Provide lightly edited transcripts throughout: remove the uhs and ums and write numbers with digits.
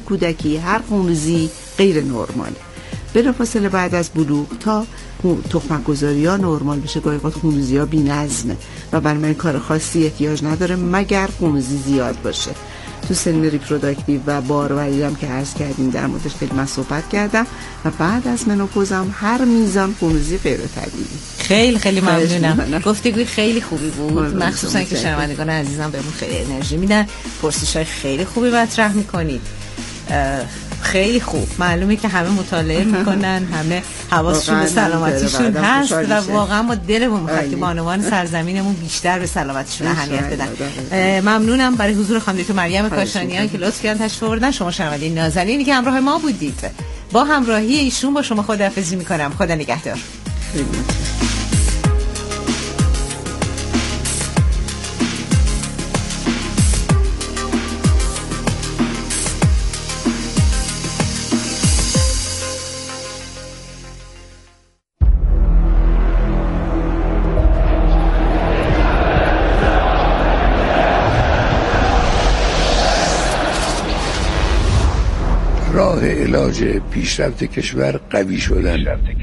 کودکی هر خونریزی غیر نرماله. بلافاصله بعد از بلوغ تا تخمک گذاری ها نرمال بشه، گاهی اوقات خونریزی ها بی‌نظمه و بنابراین کار خاصی احتیاج نداره مگر خونریزی زیاد باشه. تو سن ریپروداکتیو و باروری هم که عرض کردیم در موردش خیلی من صحبت کردم و بعد از منوپوز هم هر میزان خونریزی غیر طبیعی. خیلی خیلی ممنونم. گفتگوی خیلی خوبی بود، مخصوصا که شنوندگان عزیزم بهمون خیلی انرژی میدن، پرسش‌های خیلی خوبی مطرح میکنید. خیلی خوب، معلومه که همه مطالعه میکنن، همه حواسشون به سلامتیشون هست و واقعا ما دلمون میخواد که بانوان سرزمینمون بیشتر به سلامتیشون اهمیت بدن. ممنونم برای حضور خانم دکتر مریم کاشانیان که لطف کردن تشریف آوردن. شما شنونده نازنینی که همراه ما بودید، با همراهی ایشون با شما خداحافظی میکنم. خدا نگهدار. راه علاج پیشرفت کشور قوی شدن.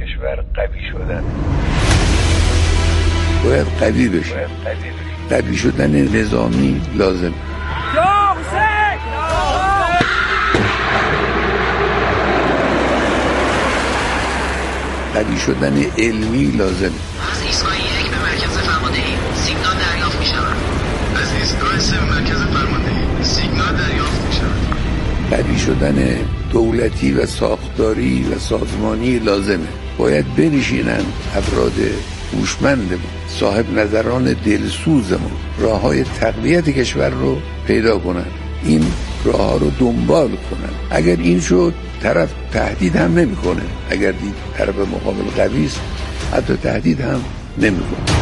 باید قوی بشه. قوی شدن نظامی لازم. قوی شدن علمی لازم. از ایستگاه 1 به مرکز فرماندهی سیگنال دریافت می شود. از ایستگاه 3 به مرکز فرماندهی سیگنال دریافت می شود. قوی شدن دولتی و ساختاری و سازمانی لازمه. باید بنشینن افراد هوشمندمون، صاحب نظران دلسوزمون، راه‌های تقویت کشور رو پیدا کنن، این راه‌ها رو دنبال کنن. اگر این شد طرف تهدید هم نمی‌کنه، اگر دید طرف مقابل قوی است حتی تهدید هم نمی‌کنه.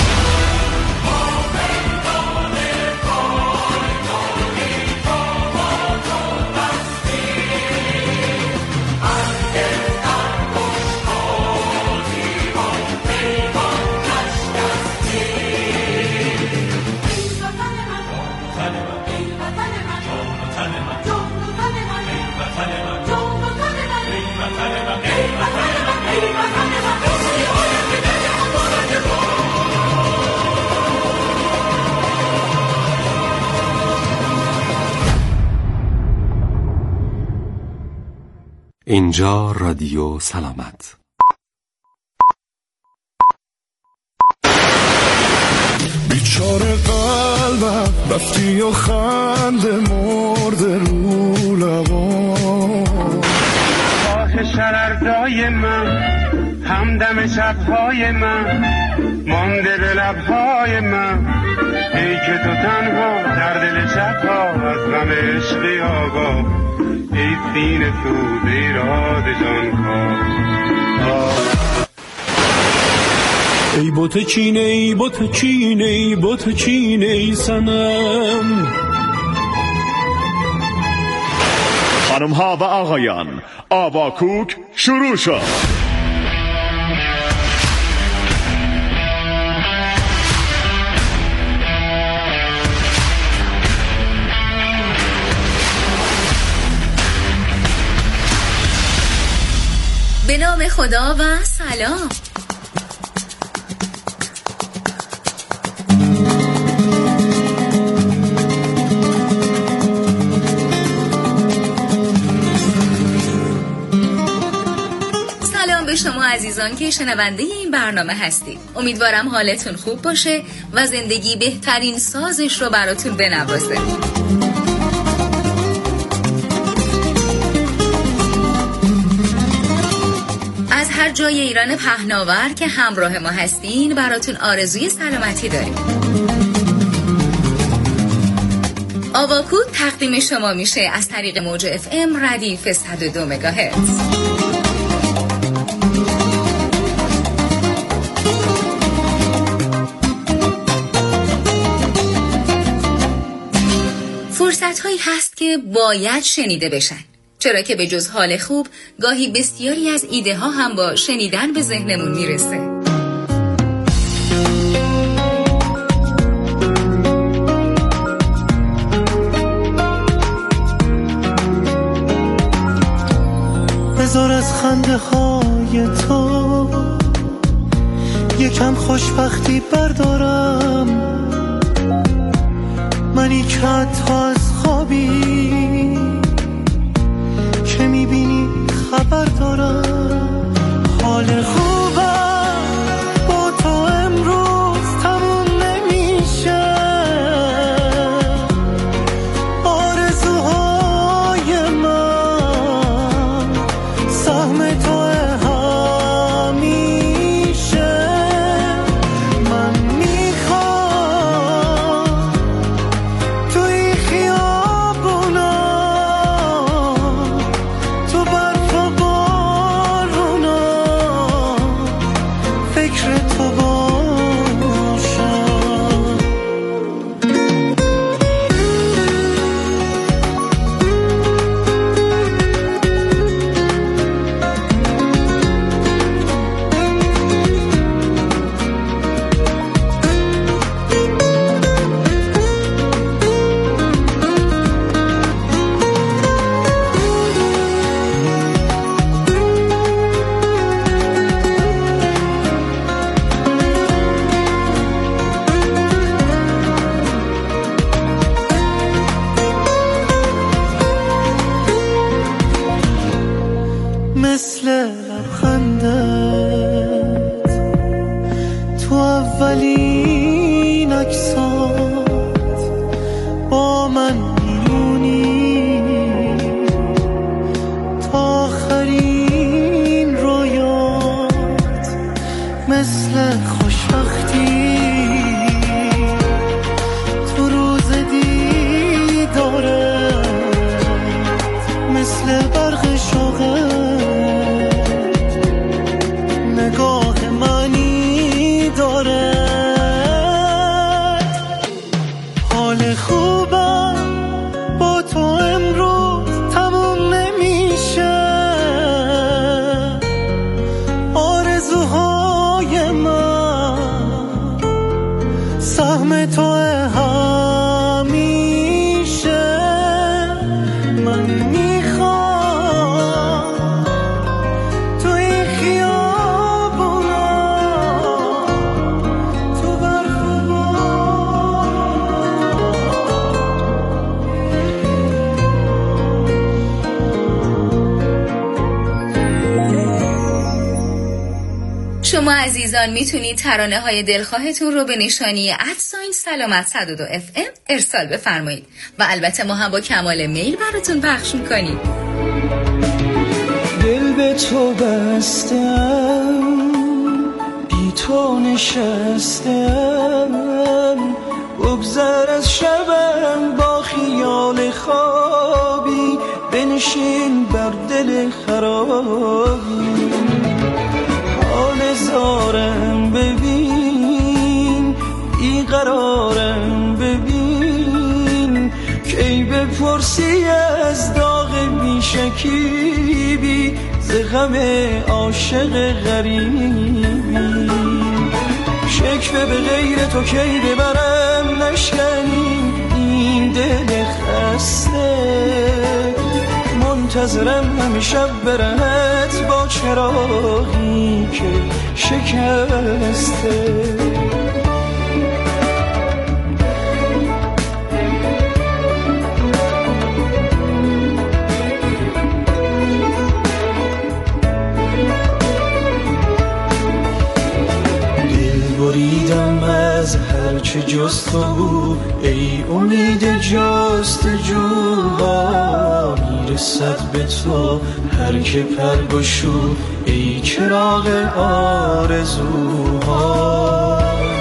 اینجا رادیو سلامت. بیچاره قلبم رفتی و خنده مرد رو لبان. آه شرردای من، همدم شبهای من، مانده به لبهای من. ای که تو تنها در دل شبها از غم عشقی آگاه. ای سینه سوز ایراد جانکاه. ای بوت چینه ای بوت چینه ای بوت چینه ای سنم. خانم ها و آقایان، آواکوک شروع شد. به نام خدا و سلام. سلام به شما عزیزان که شنونده این برنامه هستید. امیدوارم حالتون خوب باشه و زندگی بهترین سازش رو براتون بنوازه. از هر جای ایران پهناور که همراه ما هستین براتون آرزوی سلامتی داریم. آواکو تقدیم شما میشه از طریق موج FM ردیف 102 مگاهرتز. فرصت‌هایی هست که باید شنیده بشن، چرا که به جز حال خوب گاهی بسیاری از ایده ها هم با شنیدن به ذهنمون میرسه. بذار از خنده های تو یکم خوشبختی بردارم، منی که حتی از خوابی که میبینی خبر دارم. حال خوبم با تو امروز تموم نمیشه، آرزوهای من سهم تو همیشه. من میخوام توی خیابونا تو برف و بارونا فکر تو باشم. مثل لبخندت تو اولین عکسات با من میمونی تا آخرین رویات، مثل خوشبختی تو روز دیدارت، مثل برق شوقت نگاه منی داره. حال خوبم با تو امروز تموم نمیشه، آرزوهای من سهم تو همیشه. من میخوام توی خیابونا تو برف و شما عزیزان میتونید ترانه های دلخواهتون رو به نشانی @سلامت 102 FM ارسال بفرمایید و البته ما هم با کمال میل براتون پخش میکنیم. دل به تو بستم، بی تو نشستم، بگذر از شبم با خیال خوابی، بنشین بر دل خرابی. حال زارم ببین، بیقرارم ببین، کی بپرسی از داغ بیشکیبی، ز غم عاشق غریبی. شکوه به غیر تو کی ببرم، نشکنی این دل خسته، منتظرم همیشه برهت با چراغی که شکسته. بریدم از هرچه جز تو بود، ای امید جستجوها، میرسد به تو هر که پر گشود، ای چراغ آرزوها.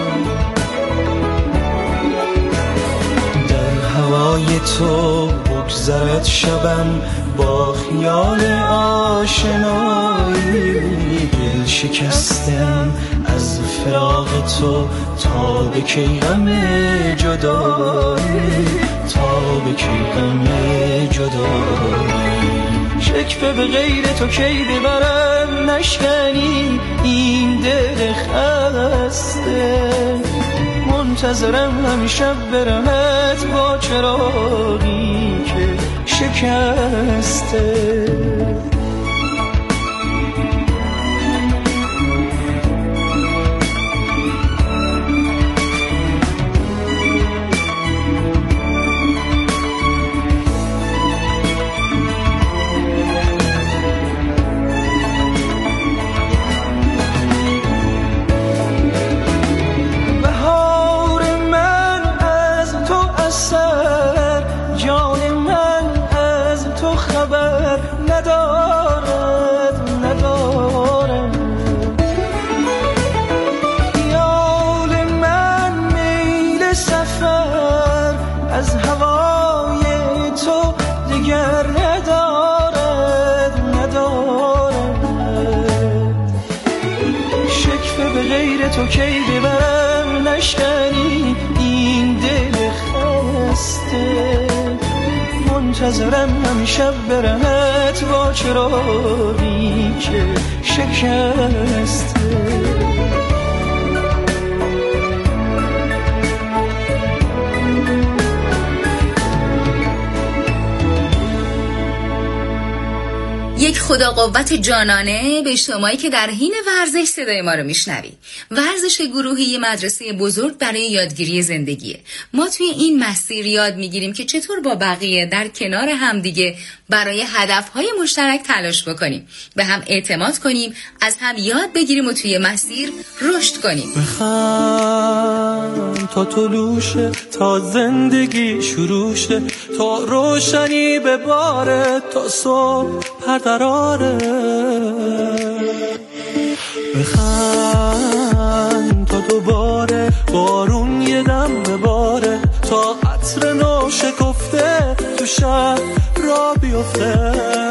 در هوای تو بگذرد شبم با خیال آشنایی، دل شکستم از فراق تو تا به کی غم جدایی، تا به کی غم جدایی. شکوه به غیر تو کی ببرم، نشکنی این دل خسته، منتظرم همیشه برمت با چراغی که شکسته. خبر ندارد خیال من میل سفر از هوای تو دیگر ندارد شکفه به غیر تو کی ببرم نشکنی این دل خسته منتظرم همیشه برمت با چراغی که شکسته یک خدا قوت جانانه به شمایی که در حین ورزش صدای ما رو میشنوی. ورزش گروهی مدرسه بزرگ برای یادگیری زندگیه. ما توی این مسیر یاد میگیریم که چطور با بقیه در کنار همدیگه برای هدفهای مشترک تلاش بکنیم، به هم اعتماد کنیم، از هم یاد بگیریم و توی مسیر رشد کنیم. بخند تا طلوشه، تا زندگی شروع شه، تا روشنی بباره، تا صبح پردراره. بخند تا دوباره بارون یه دم بباره، تا عطر نو شکفته تو شهر را بیفته.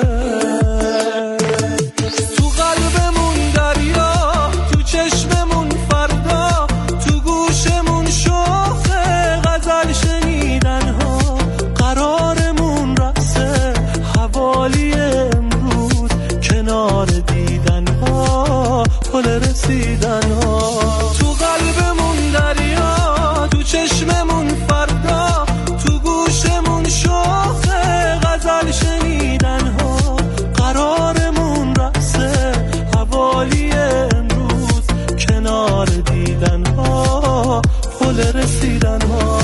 تو قلبمون دریا، تو چشممون فردا، تو گوشمون شوخه غزل شنیدن ها. قرارمون رقصه حوالی امروز، کنار دیدن ها، پل رسیدن ها. تو قلبمون دریا، تو چشممون فردا، تو گوشمون شوخه غزل شنیدن ها. قرارمون رقصه حوالی امروز، کنار دیدن ها، پل رسیدن ها.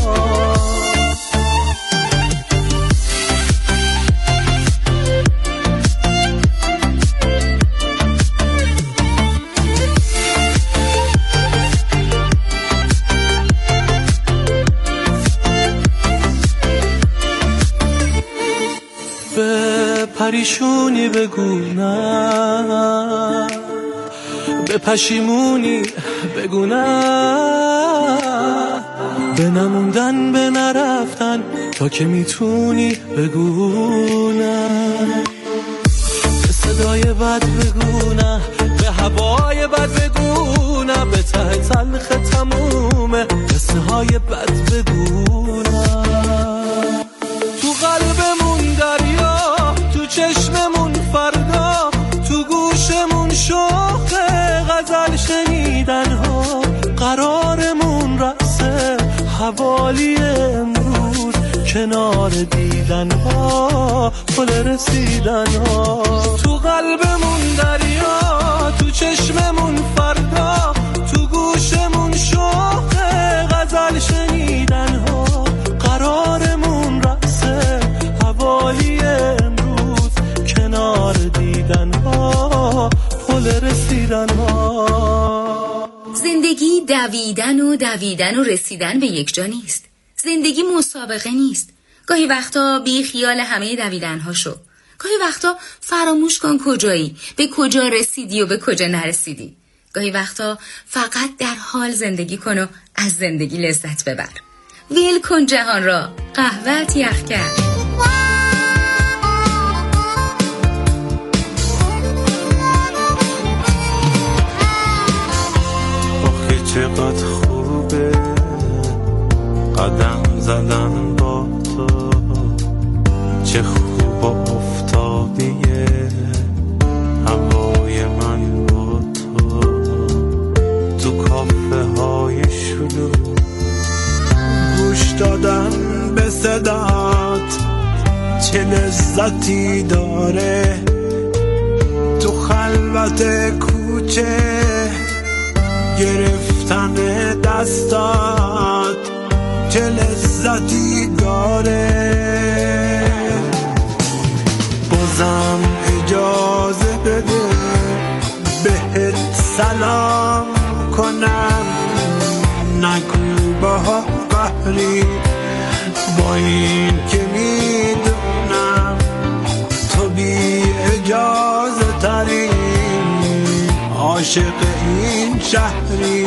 پریشونی بگو نه، به پشیمونی بگو نه، به نموندن به نرفتن تا که میتونی بگو نه. به صدای بد بگو نه، به هوای بد بگو نه، به ته تلخ تمومه قصه های بد بگو نه. تو قلبمون دریا، تو چشممون فردا، تو گوشمون شوخه غزل شنیدن ها. قرارمون رقصه حوالی امروز، کنار دیدن ها، پل رسیدن ها. تو قلبمون دریا، تو چشممون فردا، تو گوشمون شوخه غزل شنیدن ها. قرارمون رقصه حوالی امروز، کنار دیدن ها، پل رسیدن ها. زندگی دویدن و رسیدن به یک جا نیست. زندگی مسابقه نیست. گاهی وقتا بی خیال همه دویدن ها شو. گاهی وقتا فراموش کن کجایی، به کجا رسیدی و به کجا نرسیدی. گاهی وقتا فقط در حال زندگی کن و از زندگی لذت ببر. ول کن جهان را، قهوه‌ات یخ کرد. چقدر خوبه قدم زدن با تو، چه خوب افتادیه هوای من با تو. تو کافه های شلوغ گوش دادن به صدات چه لذتی داره. تو خلوت کوچه گرفتن دستات چه لذتی داره. بازم اجازه بده بهت سلام کنم، نگو با قهری با این که میدونم تو اجازه ترین عاشق این شهری،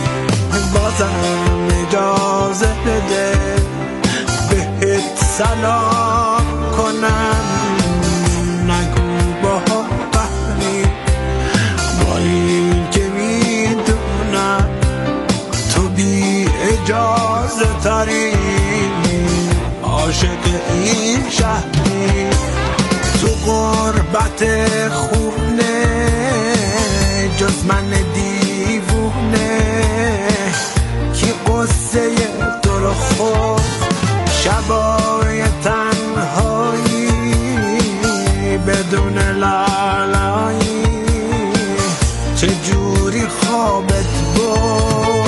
بازم اجازه بده بهت سلام کنم، نگو با قهری، با این که میدونم تو بی اجازه ترین عاشق این شهری، تو غربت خونه جز من دیوونه کی قصه تو رو خود شبای تنهایی بدون لالایی چجوری خوابت بود.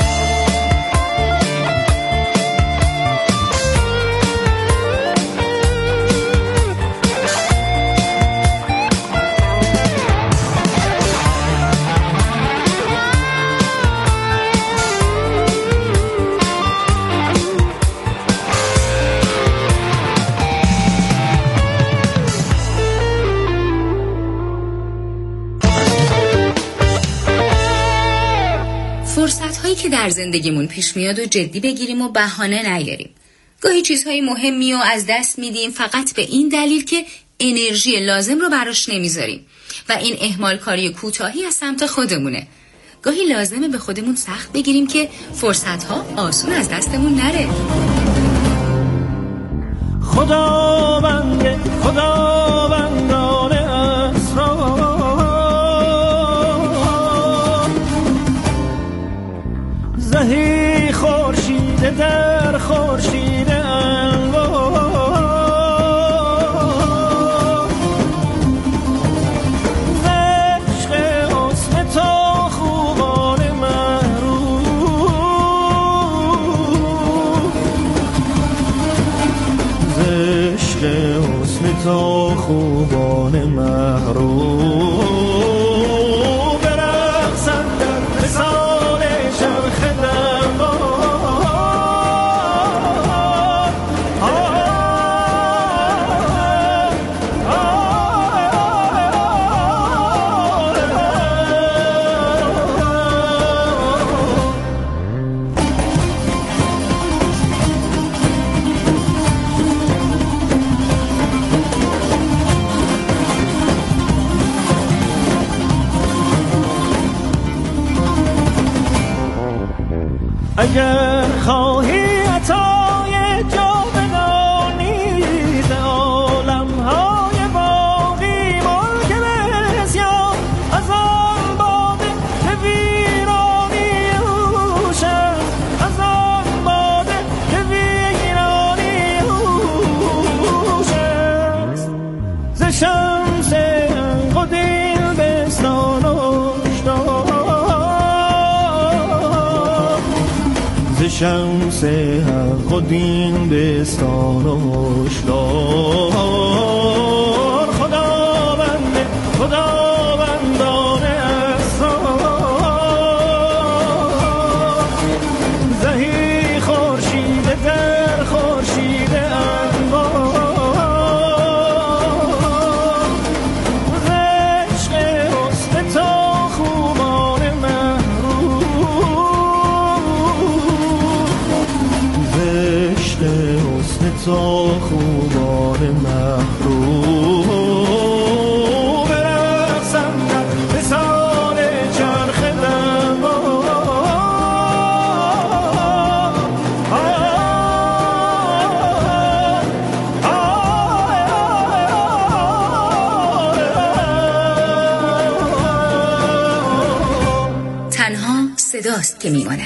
فرصت‌هایی که در زندگیمون پیش میاد و جدی بگیریم و بهانه نیاریم. گاهی چیزهای مهمی رو از دست میدیم فقط به این دلیل که انرژی لازم رو براش نمیذاریم و این اهمال کاری کوتاهی از سمت خودمونه. گاهی لازمه به خودمون سخت بگیریم که فرصت‌ها آسون از دستمون نره. خداوندان اسرار زهی خورشید در خورشید انوار، عشق حسن تو خوبان محروم، عشق حسن تو خوبان محروم، برقصند در مثال چرخ اگر خواهی عطای جاودانیز عالم‌های باقی ملک بسیار از آن باده که ویرانی اوش است، از آن باده که ویرانی اوش است، ز شمس قدیم بستان شمس حق و دین بستان و هشدار، خداوندان اسرار زهی خورشید در خورشید انوار، عشق حسن تو خوبان تو خوبان محروم، برقصند در مثال چرخ تنها صداست که میماند.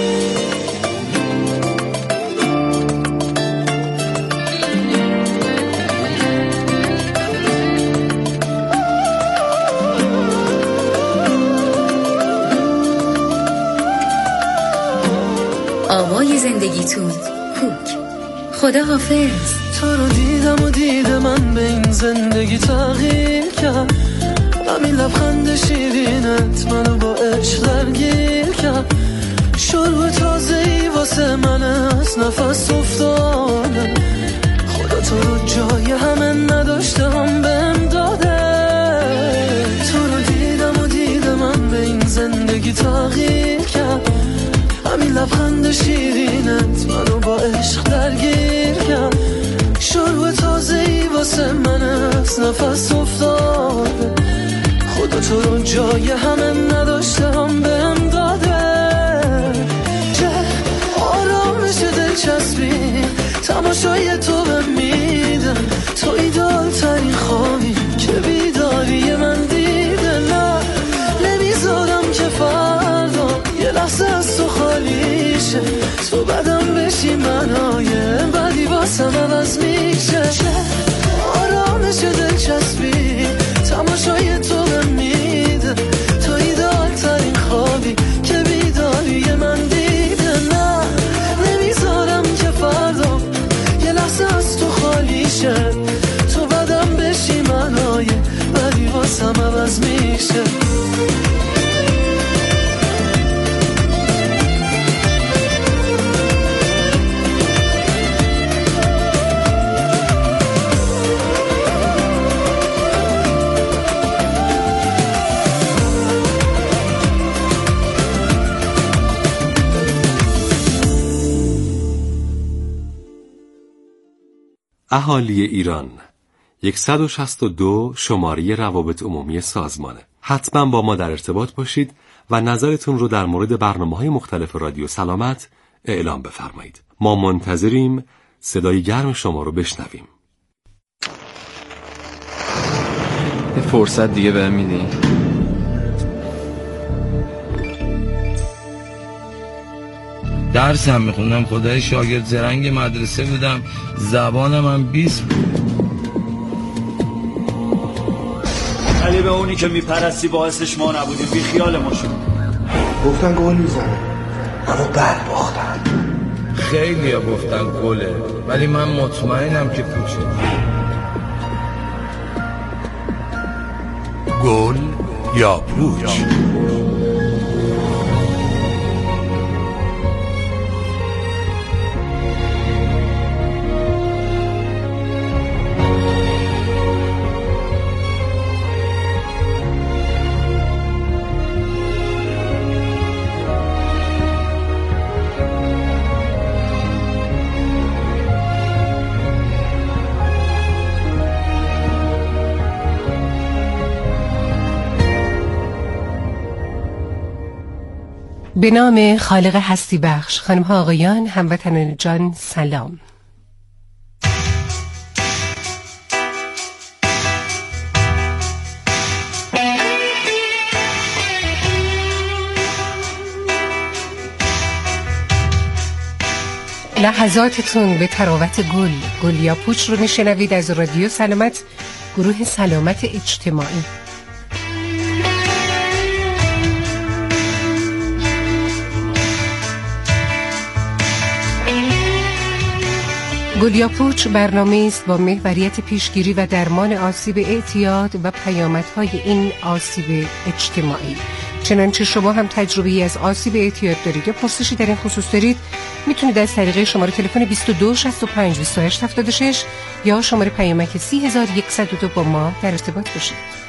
آوای زندگیتون کوک. خدا حافظ. تو رو دیدم و دید من به این زندگی تغییر کرد، همین لبخند شیرینت منو با عشق درگیر کرد، شروع تازه‌ای واسه من از نفس افتاده، خدا تو رو جای همه نداشته هم بهم داده، لبخند شیرینت منو با عشق درگیر کرد. شروع تازه‌ای واسه من از نفس افتاده. خدا تو رو جای همه نداشته هم بهم داده. چه آرامش دلچسبی تماشای تو بهم میدم. تو ایدال ترین خوابی که بیداری من دیده. نه نمیذارم که فردا یه لحظه از تو خالی شه. تو بدم بشی منای بدی واسم عوض میشه. آرامش دلچسبی تماشای تو بهم میده. تو ایدال ترین خوابی که بیداری من دیده. نه نمیذارم که فردا یه لحظه از تو خالی شه. تو بدم بشی منای بدی واسم عوض میشه. اهالی ایران 162 شماره روابط عمومی سازمانه. حتما با ما در ارتباط باشید و نظرتون رو در مورد برنامه‌های مختلف رادیو سلامت اعلام بفرمایید. ما منتظریم صدای گرم شما رو بشنویم. یه فرصت دیگه بهم میدی؟ درسم میخوندم، خدای شاگرد زرنگ مدرسه بودم، زبانم هم 20 بود. علی به اونی که میپرستی باعثش ما نبودیم، بی خیال ما شد. گفتن گل میزنه اما بد باختن. خیلی ها گفتن گله ولی من مطمئنم که پوچه. گل یا پوچ؟ به نام خالق هستی بخش. خانم ها آقایان، هموطنان جان، سلام. لحظاتتون به تراوت گل یا پوچ رو میشنوید از رادیو سلامت، گروه سلامت اجتماعی. گل یا پوچ برنامه است با محوریت پیشگیری و درمان آسیب اعتیاد و پیامدهای این آسیب اجتماعی. چنانچه شما هم تجربه‌ای از آسیب اعتیاد دارید یا پرسشی در این خصوص دارید، میتونید از طریق شماره تلفن 22 65 28 76 یا شماره پیامک 3102 با ما در ارتباط باشید.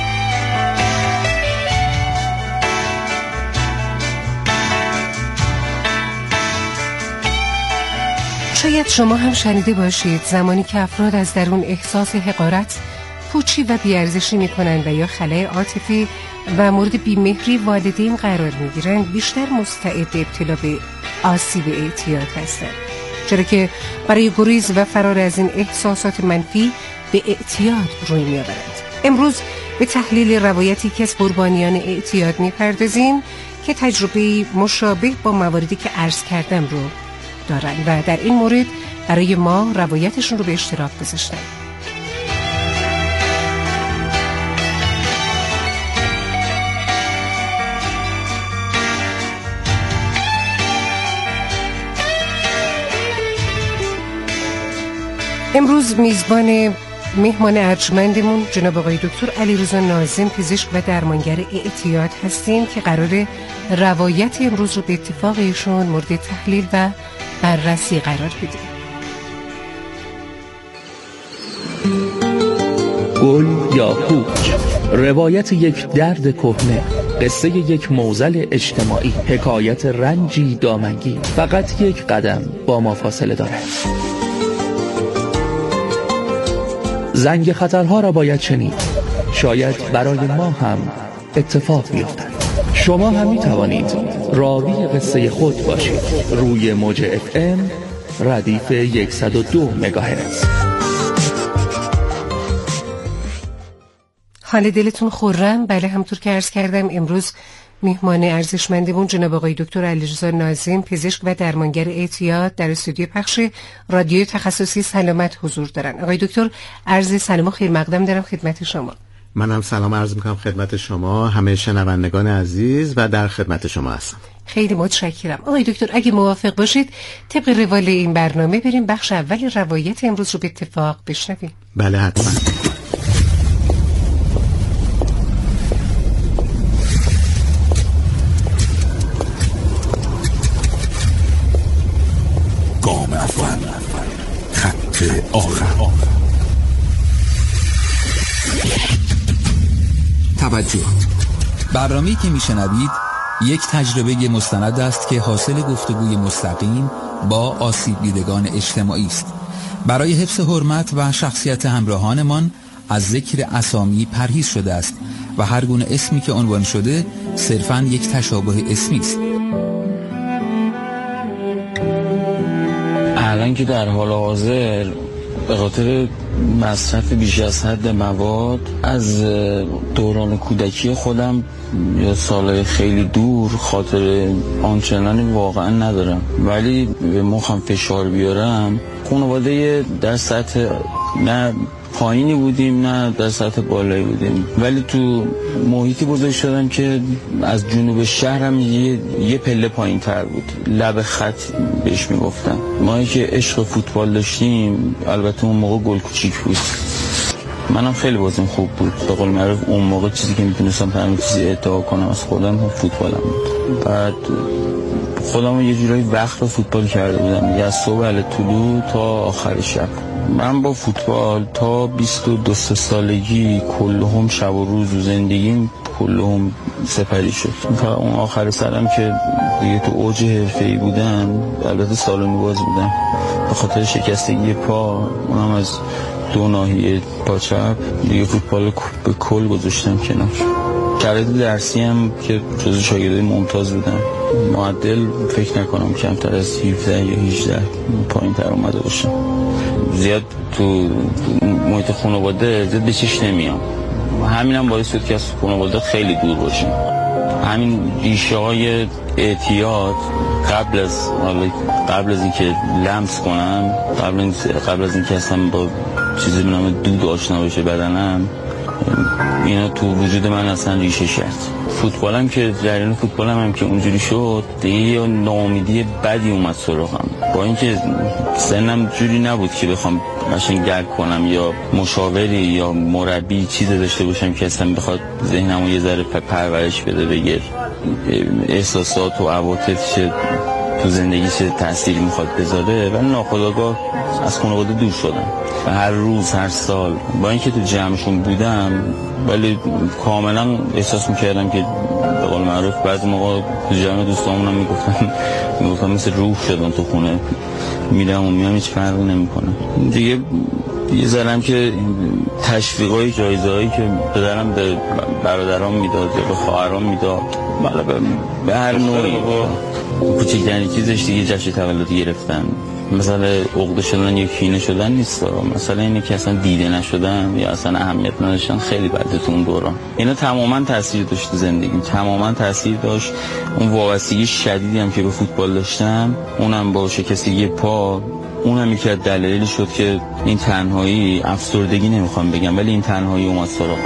شاید شما هم شنیده باشید زمانی که افراد از درون احساس حقارت، پوچی و بی‌ارزشی می‌کنند و یا خلأ عاطفی و مورد بی‌مهری والدین قرار می‌گیرند، بیشتر مستعد ابتلا به آسیب اعتیاد هستند، چرا که برای گریز و فرار از این احساسات منفی به اعتیاد روی می‌آورند. امروز به تحلیل روایتی که از قربانیان اعتیاد می‌پردازیم که تجربه مشابه با مواردی که عرض کردم رو دارن و در این مورد برای ما روایتشون رو به اشتراک گذاشتن. امروز میزبان مهمان ارجمندمون جناب آقای دکتر علیرضا ناظم، پزشک و درمانگر اعتیاد هستیم که قراره روایت امروز رو به اتفاق ایشون مورد تحلیل و بررسی قرار بدیم. گل یا پوچ، روایت یک درد کهنه، قصه یک معضل اجتماعی، حکایت رنجی دامنگیر، فقط یک قدم با ما فاصله دارد. زنگ خطرها را باید شنید، شاید برای ما هم اتفاق بیفتد. شما هم می توانید راوی قصه خود باشید. روی موج FM ردیف 102 مگاهرتز. حال دلتون خرم؟ بله، همونطور که عرض کردم امروز میهمان ارزشمندمون جناب آقای دکتر علیرضا ناظم، پزشک و درمانگر اعتیاد، در استودیو پخش رادیو تخصصی سلامت حضور دارن. آقای دکتر، عرض سلام و خیر مقدم دارم خدمت شما. منم سلام عرض میکنم خدمت شما، همه شنوندگان عزیز، و در خدمت شما هستم. خیلی متشکرم. آقای دکتر اگه موافق باشید طبق روال این برنامه بریم بخش اول روایت امروز رو به اتفاق بشنویم. بله حتما. گام اول، خط آخر. توجه، برنامه‌ای که میشنوید یک تجربه مستند است که حاصل گفتگوی مستقیم با آسیب دیدگان اجتماعی است. برای حفظ حرمت و شخصیت همراهانمان از ذکر اسامی پرهیز شده است و هر گونه اسمی که عنوان شده صرفاً یک تشابه اسمی است. الان که در حال حاضر به خاطر مصرف بیش از حد مواد از دوران کودکی خودم یا سالهای خیلی دور خاطر آنچنانی واقعا ندارم، ولی به مخم فشار بیارم. خانواده در سطح نه پایینی بودیم نه در سطح بالایی بودیم، ولی تو محیطی بزرگ شدم که از جنوب شهرم یه پله پایین تر بود، لب خط بهش میگفتم. ما که عشق فوتبال داشتیم، البته اون موقع گل کوچیک بود، منم خیلی بازیم خوب بود، به قول معروف اون موقع چیزی که میتونستم تمام چیزی ادعا کنم از خودم فوتبالم بود. بعد خودم یه جورایی وقت رو فوتبال کرده بودم، از صبح طلوع تا آخر شب. من با فوتبال تا 22 سالگی کلهم شب و روز و زندگیم کلهم سپری شد. تا اون آخر سرم که دیگه تو اوج حرفه‌ای بودم، البته سالن باز بودم، به خاطر شکستگی پا، اونم از دو ناحیه پا چپ، دیگه فوتبال به کل گذاشتم کنار. شرایط درسی هم که جزو شاگردای ممتاز بودم، معدل فکر نکنم کمتر از 17 یا 18 پایین تر اومده باشم. زیاد تو محیط خانواده زیاد به چش نمیام، همینم باعث شد که از خانواده خیلی دور باشیم. همین ریشه های اعتیاد قبل از اینکه لمس کنم، قبل از اینکه اصلا با چیزی به نام دود آشنا بشه بدنم، اینا تو وجود من اصلا ریشه کرد. فوتبالم که جریان فوتبالم هم که اونجوری شد، دیگه ناامیدی بدی اومد سراغم. با اینکه سنم جوری نبود که بخوام قشنگ درک کنم یا مشاوری یا مربی چیزی داشته باشم که اصلا بخواد ذهنمو یه ذره پرورش بده، بگیر احساسات و عواطف چه تو زندگی چه تأثیری میخواد بذاره، ولی ناخودآگاه از خانواده دور شدم و هر روز هر سال با اینکه تو جمعشون بودم، ولی کاملا احساس میکردم که به قول معروف بعضی موقع تو جمع دوستامونم میگفتم مثل روح شدم تو خونه، میرم و میام هیچ فرقی نمیکنه دیگه. یه ذرم که تشویقای جایزه‌هایی که پدرم به برادرام میداد یا به خواهرام میداد، به هر نوعی کوچکترین چیزش دیگه جشن تولد گرفتن. مثلا عقده شدن یا کینه شدن نیست، مثلا اینه که اصلا دیده نشدن یا اصلا اهمیت نداشتن خیلی بده تو اون دوران. اینا تماما تاثیر داشت تو زندگیم، تماما تاثیر داشت. اون وابستگی شدیدی هم که به فوتبال داشتم، اونم با شکستگی پا، اونم یکی از دلایلی شد که این تنهایی، افسردگی نمیخوام بگم، ولی این تنهایی اومد سراغم.